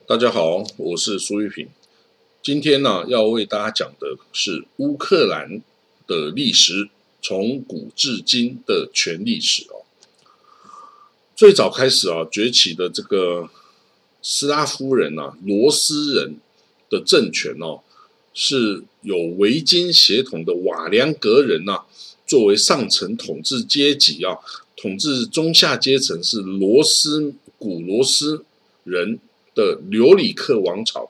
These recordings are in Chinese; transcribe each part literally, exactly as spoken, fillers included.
大家好，我是苏玉平。今天呢，要为大家讲的是乌克兰的历史，从古至今的全历史哦。最早开始啊，崛起的这个斯拉夫人啊，罗斯人的政权哦，是有维京血统的瓦良格人啊，作为上层统治阶级啊，统治中下阶层是罗斯古罗斯人的留里克王朝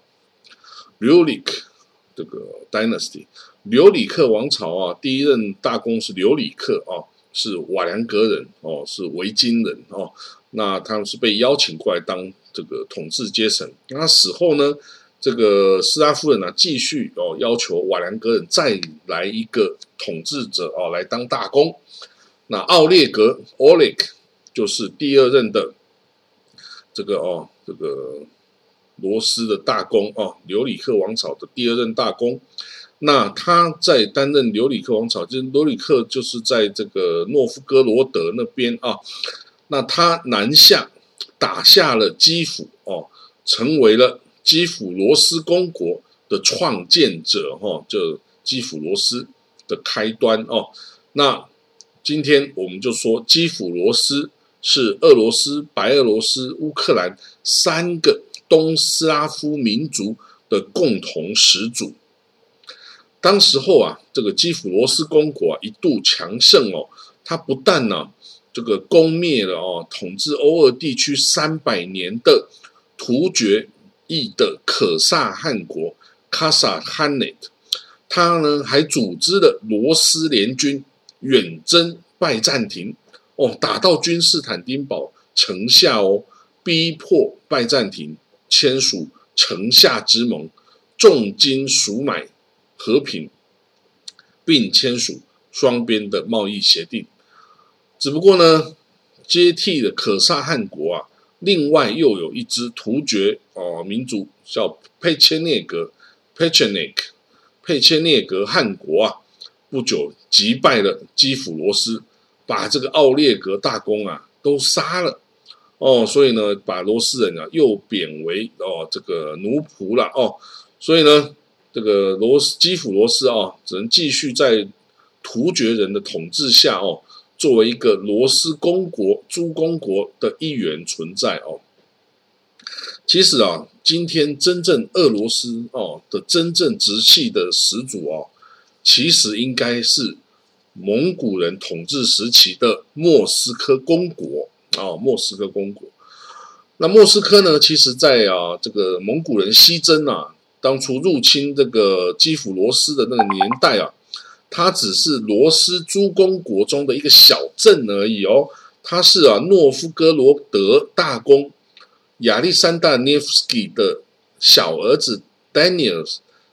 （Lulik 这个 dynasty）。留里克王朝啊，第一任大公是留里克啊，是瓦良格人哦，是维京人哦。那他们是被邀请过来当这个统治阶层。那死后呢，这个斯拉夫人呢、啊，继续哦要求瓦良格人再来一个统治者哦来当大公。那奥列格 （Oleg） 就是第二任的这个哦这个。罗斯的大公哦，留里克王朝的第二任大公。那他在担任留里克王朝，就是留里克就是在这个诺夫哥罗德那边啊。那他南下打下了基辅哦，成为了基辅罗斯公国的创建者哦，就基辅罗斯的开端哦。那今天我们就说基辅罗斯是俄罗斯、白俄罗斯、乌克兰三个东斯拉夫民族的共同始祖。当时候啊，这个基辅罗斯公国啊一度强盛哦，它不但呢、啊、这个攻灭了哦统治欧俄地区三百年的突厥裔的可萨汗国 （Kasahanate）， 它呢还组织了罗斯联军远征拜占庭哦，打到君士坦丁堡城下哦，逼迫拜占庭签署城下之盟，重金赎买和平，并签署双边的贸易协定。只不过呢，接替了可萨汗国啊，另外又有一支突厥哦民族叫佩切涅格 （Pechenek） 佩切涅格汗国啊，不久击败了基辅罗斯，把这个奥列格大公啊都杀了。哦，所以呢，把罗斯人啊又贬为哦这个奴仆了哦，所以呢，这个罗斯基辅罗斯哦，只能继续在突厥人的统治下哦，作为一个罗斯公国、诸公国的一员存在哦。其实啊，今天真正俄罗斯哦的真正直系的始祖哦，其实应该是蒙古人统治时期的莫斯科公国。哦，莫斯科公国。那莫斯科呢？其实在啊，这个蒙古人西征啊，当初入侵这个基辅罗斯的那个年代啊，它只是罗斯诸公国中的一个小镇而已哦。它是啊，诺夫哥罗德大公亚历山大涅夫斯基的小儿子 Daniel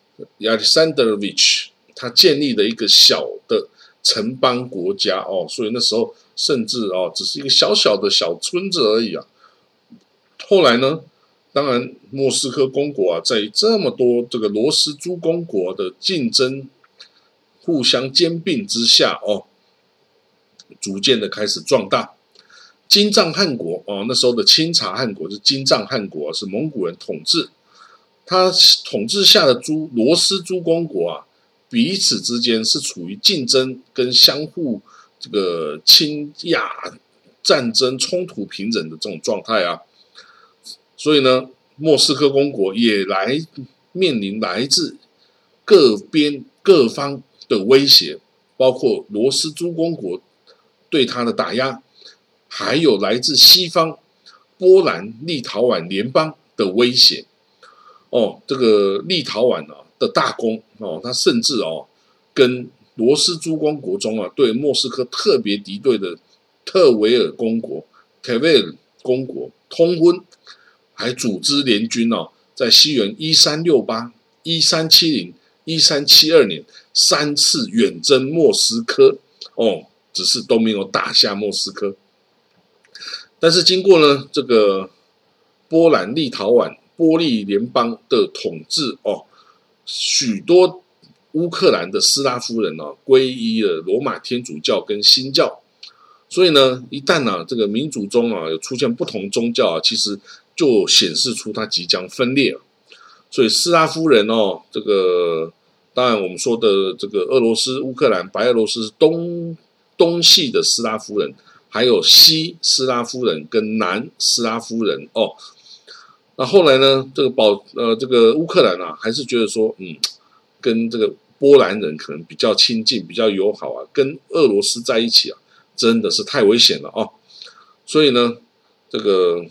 Alexandrovich 他建立的一个小的城邦国家哦，所以那时候。甚至哦，只是一个小小的小村子而已啊。后来呢，当然莫斯科公国啊，在这么多这个罗斯诸公国的竞争、互相兼并之下哦，逐渐的开始壮大。金帐汗国哦，那时候的清察汗国是金帐汗国、啊，是蒙古人统治。他统治下的诸罗斯诸公国啊，彼此之间是处于竞争跟相互。这个亲亚战争冲突频仍的这种状态啊，所以呢，莫斯科公国也来面临来自各边各方的威胁，包括罗斯诸公国对他的打压，还有来自西方波兰、立陶宛联邦的威胁。哦，这个立陶宛啊的大公哦，他甚至哦跟罗斯诸公国中啊，对莫斯科特别敌对的特维尔公国 t 维尔公国通婚，还组织联军哦，在西元一三六八、一三七零、一三七二年三次远征莫斯科哦，只是都没有打下莫斯科。但是经过呢这个波兰、立陶宛、波利联邦的统治哦，许多。乌克兰的斯拉夫人哦，皈依了罗马天主教跟新教，所以呢，一旦啊这个民族中啊有出现不同宗教啊，其实就显示出它即将分裂了。所以斯拉夫人哦，这个当然我们说的这个俄罗斯、乌克兰、白俄罗斯是东东系的斯拉夫人，还有西斯拉夫人跟南斯拉夫人哦。那后来呢，这个保呃这个乌克兰啊，还是觉得说，嗯，跟这个波兰人可能比较亲近、比较友好啊，跟俄罗斯在一起啊，真的是太危险了哦。所以呢，这个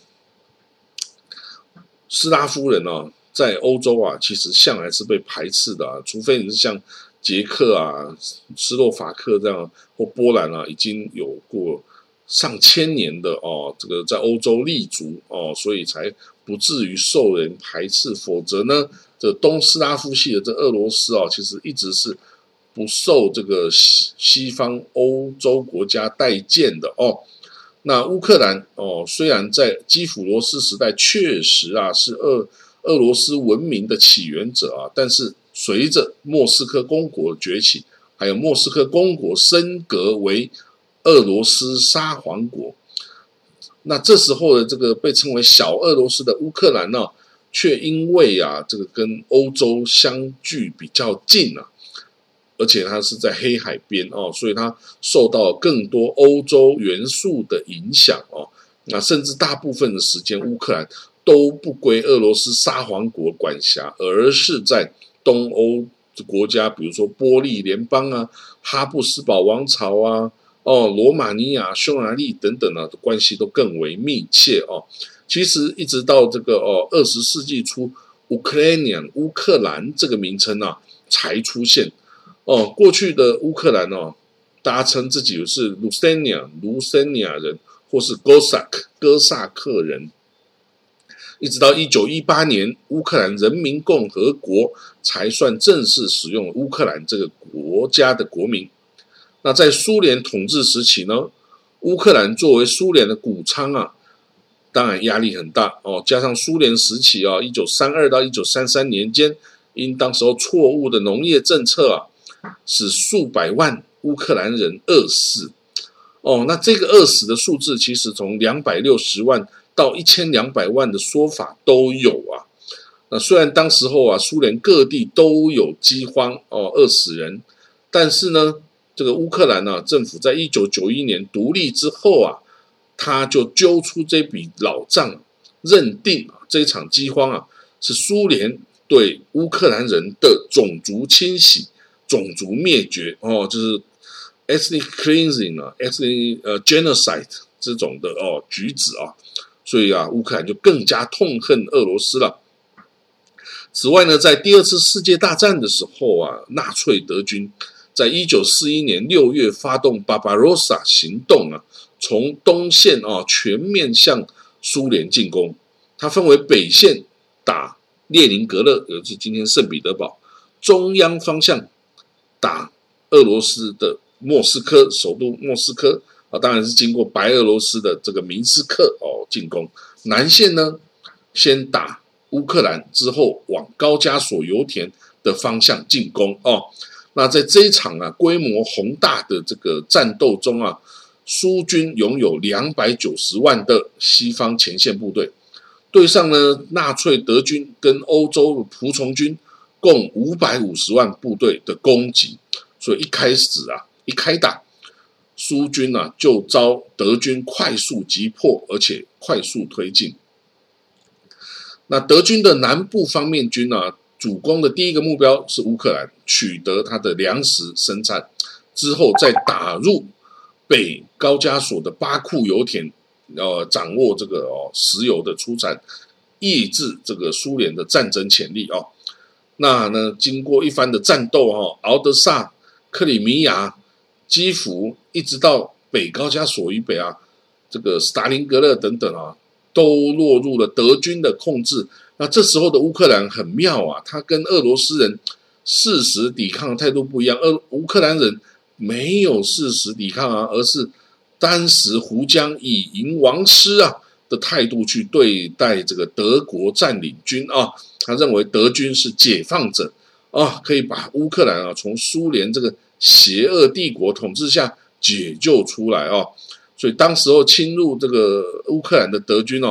斯拉夫人哦，在欧洲啊，其实向来是被排斥的啊，除非你是像捷克啊、斯洛伐克这样，或波兰啊，已经有过上千年的哦，这个在欧洲立足哦，所以才不至于受人排斥。否则呢，这东斯拉夫系的这俄罗斯哦，其实一直是不受这个西方欧洲国家待见的哦。那乌克兰哦，虽然在基辅罗斯时代确实啊是俄俄罗斯文明的起源者啊，但是随着莫斯科公国崛起，还有莫斯科公国升格为俄罗斯沙皇国，那这时候的这个被称为小俄罗斯的乌克兰呢、啊，却因为啊这个跟欧洲相距比较近啊，而且它是在黑海边哦，所以它受到更多欧洲元素的影响哦。那甚至大部分的时间，乌克兰都不归俄罗斯沙皇国管辖，而是在东欧国家，比如说波利联邦啊、哈布斯堡王朝啊、哦罗马尼亚、匈牙利等等啊的关系都更为密切哦。其实一直到这个哦二十世纪初，乌克兰乌克兰这个名称啊才出现。哦，过去的乌克兰哦，大家称自己是卢森尼亚、卢森尼亚人，或是哥萨克、哥萨克人。一直到一九一八年，乌克兰人民共和国才算正式使用乌克兰这个国家的国名。那在苏联统治时期呢，乌克兰作为苏联的谷仓啊，当然压力很大哦。加上苏联时期啊，一九三二到一九三三年间，因当时候错误的农业政策啊，使数百万乌克兰人饿死哦。那这个饿死的数字，其实从两百六十万到一千两百万的说法都有啊。那虽然当时候啊，苏联各地都有饥荒哦，饿死人，但是呢，这个乌克兰啊，政府在一九九一年独立之后啊，他就揪出这笔老账，认定啊这场饥荒啊是苏联对乌克兰人的种族清洗。种族灭绝哦，就是 ethnic cleansing 啊 ，ethnic 呃 genocide 这种的哦举止啊，所以啊，乌克兰就更加痛恨俄罗斯了。此外呢，在第二次世界大战的时候啊，纳粹德军在一九四一年六月发动巴巴罗萨行动啊，从东线啊全面向苏联进攻。它分为北线打列宁格勒，也就是今天圣彼得堡，中央方向打俄罗斯的莫斯科，首都莫斯科啊，当然是经过白俄罗斯的这个明斯克哦进攻。南线呢，先打乌克兰，之后往高加索油田的方向进攻哦。那在这一场啊规模宏大的这个战斗中啊，苏军拥有两百九十万的西方前线部队，对上呢纳粹德军跟欧洲仆从军。共五百五十万部队的攻击，所以一开始啊，一开打，苏军啊就遭德军快速击破，而且快速推进。那德军的南部方面军啊，主攻的第一个目标是乌克兰，取得它的粮食生产，之后再打入北高加索的巴库油田，呃，掌握这个哦石油的出产，抑制这个苏联的战争潜力哦。那呢，经过一番的战斗哈，敖德萨、克里米亚、基辅，一直到北高加索以北啊，这个斯大林格勒等等啊，都落入了德军的控制。那这时候的乌克兰很妙啊，他跟俄罗斯人誓死抵抗的态度不一样。而乌克兰人没有誓死抵抗啊，而是当时胡将以迎王师啊的态度去对待这个德国占领军啊。他认为德军是解放者啊，可以把乌克兰啊从苏联这个邪恶帝国统治下解救出来哦。所以当时候侵入这个乌克兰的德军哦，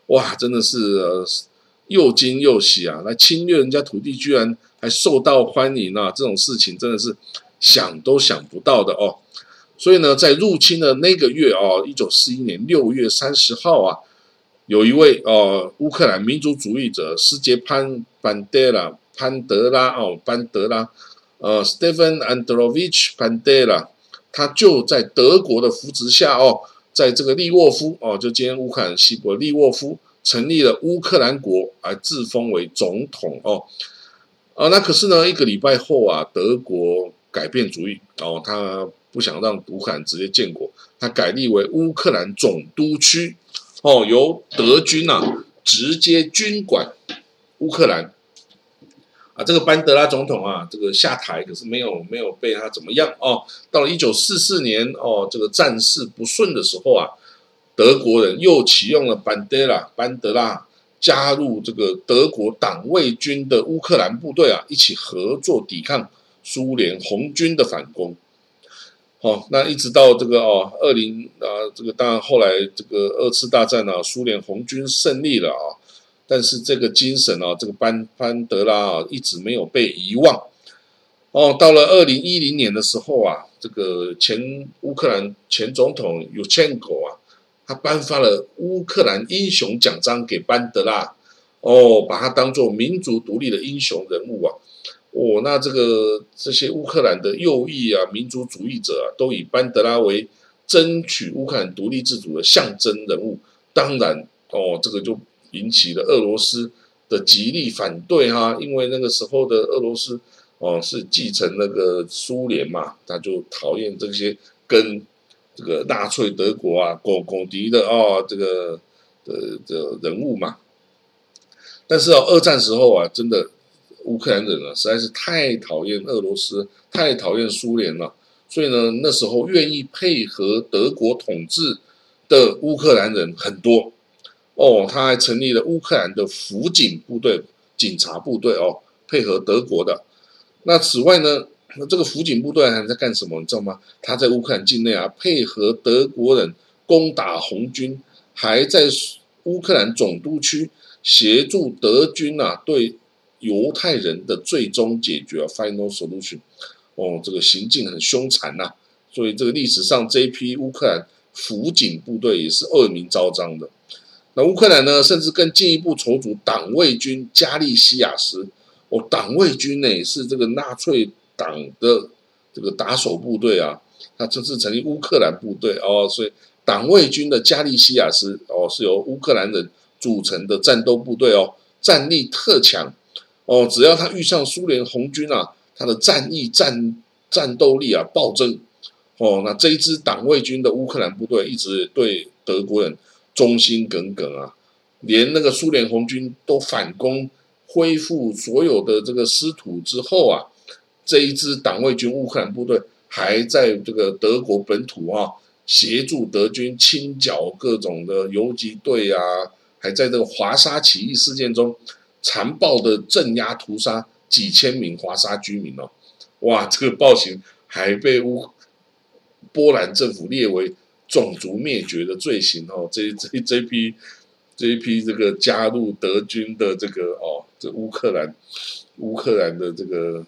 哇，真的是呃又惊又喜啊！来侵略人家土地，居然还受到欢迎啊！这种事情真的是想都想不到的哦。所以呢，在入侵的那个月哦，一九四一年六月三十号啊，有一位哦乌克兰民族主义者斯捷潘班德拉潘德拉哦班德拉呃 Stefan Androvich Bandera， 他就在德国的扶持下哦，在这个利沃夫哦，就今天乌克兰西部的利沃夫成立了乌克兰国，而自封为总统哦。啊，那可是呢，一个礼拜后啊，德国改变主意哦，他不想让乌克兰直接建国，他改立为乌克兰总督区哦，由德军啊直接军管乌克兰啊。这个班德拉总统啊，这个下台可是没有没有被他怎么样哦。到了一九四四年哦，这个战事不顺的时候啊，德国人又启用了班德拉班德拉。加入这个德国党卫军的乌克兰部队啊，一起合作抵抗苏联红军的反攻。哦，那一直到这个哦，二零啊，这个当然后来这个二次大战啊，苏联红军胜利了啊，但是这个精神啊，这个班班德拉啊，一直没有被遗忘。哦，到了二零一零年的时候啊，这个前乌克兰前总统尤钦科啊。他颁发了乌克兰英雄奖章给班德拉，哦，把他当作民族独立的英雄人物啊，哦，那这个这些乌克兰的右翼啊、民族主义者啊，都以班德拉为争取乌克兰独立自主的象征人物。当然，哦，这个就引起了俄罗斯的极力反对哈、啊，因为那个时候的俄罗斯哦是继承那个苏联嘛，他就讨厌这些跟这个纳粹德国啊，狗狗敌的哦，这个的的人物嘛。但是哦，二战时候啊，真的乌克兰人啊，实在是太讨厌俄罗斯，太讨厌苏联了，所以呢，那时候愿意配合德国统治的乌克兰人很多哦。他还成立了乌克兰的辅警部队、警察部队哦，配合德国的。那此外呢？那这个辅警部队还在干什么？你知道吗？他在乌克兰境内啊，配合德国人攻打红军，还在乌克兰总督区协助德军啊对犹太人的最终解决、啊、（final solution）。哦，这个行径很凶残呐、啊，所以这个历史上这一批乌克兰辅警部队也是恶名昭彰的。那乌克兰呢，甚至更进一步筹组党卫军加利西亚师。哦，党卫军呢是这个纳粹党的这个打手部队啊，他这是成立乌克兰部队哦，所以党卫军的加利西亚师哦是由乌克兰人组成的战斗部队哦，战力特强哦，只要他遇上苏联红军啊，他的战役战战斗力啊暴增哦。那这一支党卫军的乌克兰部队一直对德国人忠心耿耿啊，连那个苏联红军都反攻。恢复所有的这个失土之后啊，这一支党卫军乌克兰部队还在这个德国本土啊，协助德军清剿各种的游击队啊，还在这个华沙起义事件中残暴的镇压屠杀几千名华沙居民哦，哇，这个暴行还被乌波兰政府列为种族灭绝的罪行哦，这这这批。这一批这个加入德军的这个哦，这乌克兰乌克兰的这个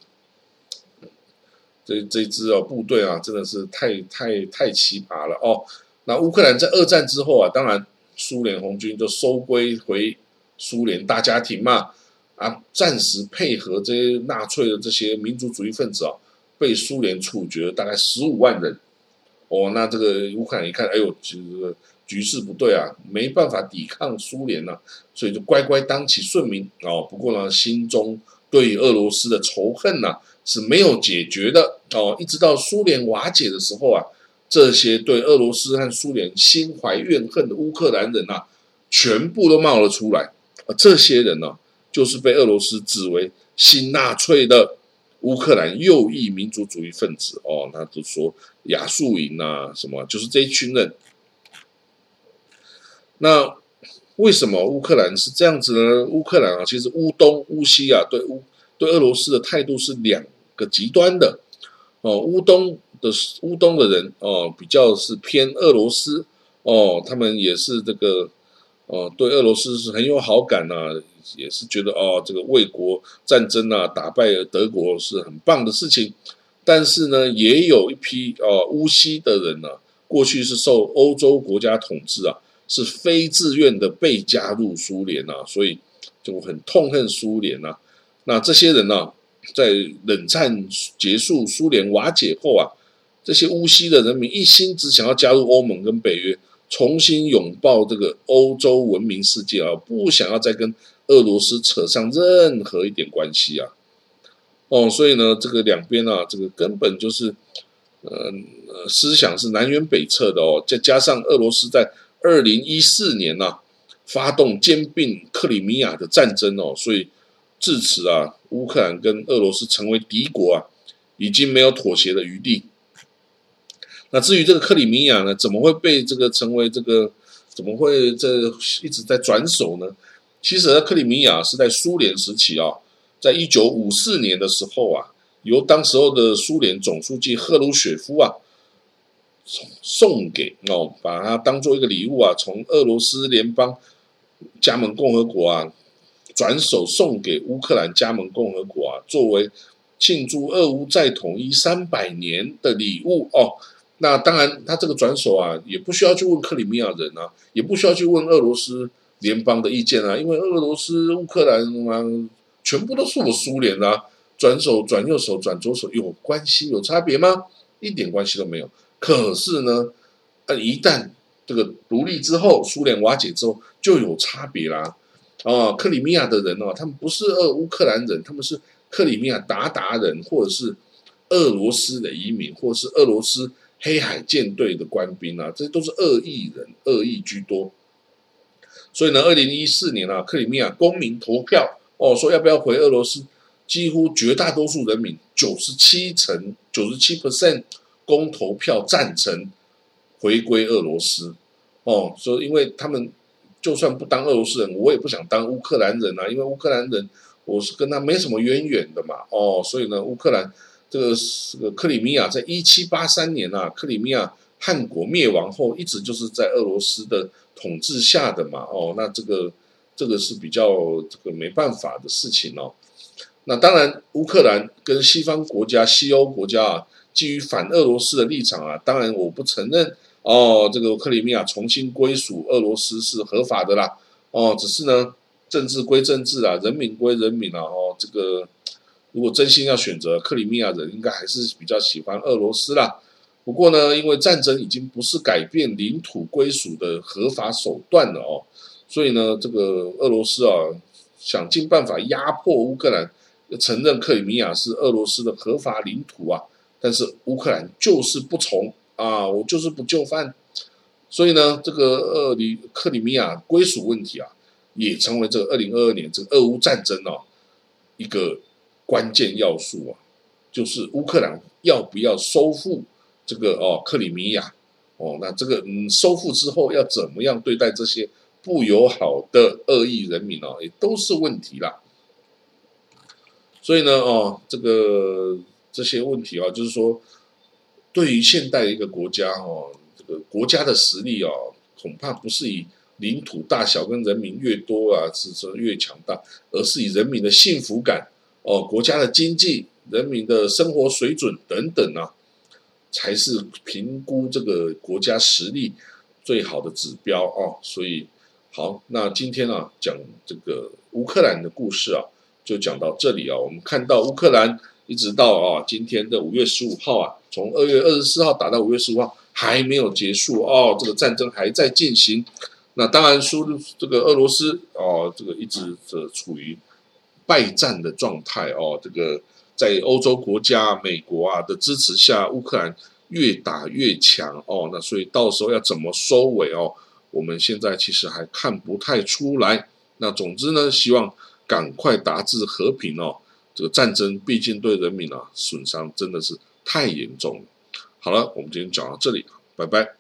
这这支哦部队啊，真的是太太太奇葩了哦。那乌克兰在二战之后啊，当然苏联红军就收归回苏联大家庭嘛，啊，暂时配合这些纳粹的这些民族主义分子啊，被苏联处决了大概十五万人。哦，那这个乌克兰一看，哎呦，这个局势不对啊，没办法抵抗苏联啊，所以就乖乖当起顺民哦。不过呢，心中对俄罗斯的仇恨呐、啊、是没有解决的哦。一直到苏联瓦解的时候啊，这些对俄罗斯和苏联心怀怨恨的乌克兰人啊，全部都冒了出来。啊，这些人呢、啊，就是被俄罗斯指为新纳粹的乌克兰右翼民族主义分子哦。那就说亚速营啊，什么，就是这一群人。那为什么乌克兰是这样子呢？乌克兰啊，其实乌东、乌西啊，对乌对俄罗斯的态度是两个极端的哦。乌东的乌东的人哦，比较是偏俄罗斯哦，他们也是这个哦，对俄罗斯是很有好感啊，也是觉得哦，这个卫国战争啊，打败了德国是很棒的事情。但是呢，也有一批哦乌西的人呢、啊，过去是受欧洲国家统治啊，是非自愿的被加入苏联啊，所以就很痛恨苏联啊。那这些人呢、啊，在冷战结束、苏联瓦解后啊，这些乌西的人民一心只想要加入欧盟跟北约，重新拥抱这个欧洲文明世界啊，不想要再跟俄罗斯扯上任何一点关系啊。哦，所以呢，这个两边啊，这个根本就是呃呃思想是南辕北辙的哦。再加上俄罗斯在二零一四年啊发动兼并克里米亚的战争哦，所以至此啊，乌克兰跟俄罗斯成为敌国啊，已经没有妥协的余地。那至于这个克里米亚呢，怎么会被这个成为这个，怎么会这一直在转手呢？其实克里米亚是在苏联时期啊，在一九五四年的时候啊，由当时候的苏联总书记赫鲁雪夫啊送给哦，把它当做一个礼物啊，从俄罗斯联邦加盟共和国啊转手送给乌克兰加盟共和国啊，作为庆祝俄乌再统一三百年的礼物哦。那当然，他这个转手啊，也不需要去问克里米亚人啊，也不需要去问俄罗斯联邦的意见啊，因为俄罗斯、乌克兰啊，全部都是我苏联啊，转手、转右手、转左手有关系、有差别吗？一点关系都没有。可是呢，呃，一旦这个独立之后，苏联瓦解之后，就有差别啦。哦，克里米亚的人哦，他们不是俄乌克兰人，他们是克里米亚鞑靼人，或者是俄罗斯的移民，或者是俄罗斯黑海舰队的官兵啊，这都是俄裔人，俄裔居多。所以呢，二零一四年啊，克里米亚公民投票哦，说要不要回俄罗斯，几乎绝大多数人民九十七成九十七 percent 公投票赞成回归俄罗斯哦，所以因为他们就算不当俄罗斯人，我也不想当乌克兰人啊，因为乌克兰人我是跟他没什么渊源的嘛哦，所以呢，乌克兰。这个这个克里米亚在一七八三年啊，克里米亚汉国灭亡后，一直就是在俄罗斯的统治下的嘛。哦，那这个这个是比较这个没办法的事情哦。那当然，乌克兰跟西方国家、西欧国家啊，基于反俄罗斯的立场啊，当然我不承认哦，这个克里米亚重新归属俄罗斯是合法的啦。哦，只是呢，政治归政治啊，人民归人民啊。哦，这个。如果真心要选择克里米亚人，应该还是比较喜欢俄罗斯啦。不过呢，因为战争已经不是改变领土归属的合法手段了哦，所以呢，这个俄罗斯啊，想尽办法压迫乌克兰承认克里米亚是俄罗斯的合法领土啊。但是乌克兰就是不从啊，我就是不就范。所以呢，这个俄里克里米亚归属问题啊，也成为这个二零二二年这个俄乌战争哦一个。关键要素啊，就是乌克兰要不要收复这个哦克里米亚哦，那这个嗯收复之后要怎么样对待这些不友好的恶意人民哦，也都是问题啦。所以呢哦，这个这些问题啊，就是说对于现代一个国家哦，这个国家的实力哦，恐怕不是以领土大小跟人民越多啊，是说越强大，而是以人民的幸福感。哦，国家的经济、人民的生活水准等等啊，才是评估这个国家实力最好的指标哦。所以，好，那今天啊，讲这个乌克兰的故事啊，就讲到这里啊。我们看到乌克兰一直到啊今天的五月十五号啊，从二月二十四号打到五月十五号还没有结束哦，这个战争还在进行。那当然，输这个俄罗斯哦，这个一直这处于。败战的状态哦，这个在欧洲国家、美国啊的支持下，乌克兰越打越强哦，那所以到时候要怎么收尾哦，我们现在其实还看不太出来。那总之呢，希望赶快达至和平哦。这个战争毕竟对人民啊损伤真的是太严重了。好了，我们今天讲到这里，拜拜。